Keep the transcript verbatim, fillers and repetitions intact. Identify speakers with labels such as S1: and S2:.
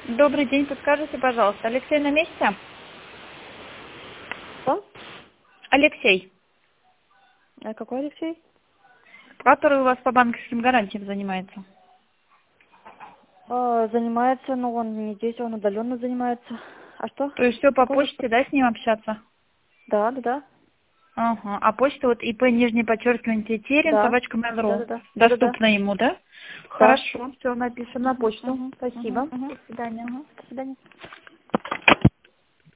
S1: Добрый день, подскажите, пожалуйста, Алексей на месте?
S2: Что?
S1: Алексей,
S2: А какой Алексей?
S1: который у вас по банковским гарантиям занимается.
S2: А, занимается, но он не здесь, он удаленно занимается. А что?
S1: То есть все по
S2: Какой вопрос?
S1: почте, да, с ним общаться?
S2: Да, да, да.
S1: Ага. А почта вот ИП нижнее подчеркивание Тетерин,
S2: Да.
S1: собачка
S2: Да,
S1: Mail.ru.
S2: да, да. Да, да, да.
S1: Доступно ему, да?
S2: Да.
S1: Хорошо, все напишем на
S2: Угу,
S1: почту.
S2: угу, угу,
S1: Спасибо.
S2: угу,
S1: До свидания.
S2: угу. До свидания.